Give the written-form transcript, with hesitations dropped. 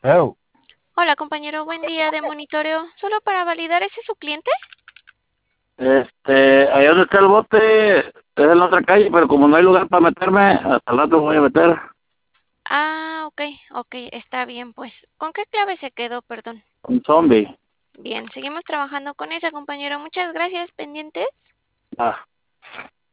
Oh, Hola compañero, buen día de monitoreo. Solo para validar, ¿ese es su cliente? allá donde está el bote es en la otra calle, pero como no hay lugar para meterme, hasta el rato me voy a meter. Ah, ok, está bien, pues. ¿Con qué clave se quedó, perdón? Un zombie. Bien, seguimos trabajando con esa, compañero. Muchas gracias, pendientes. Ah.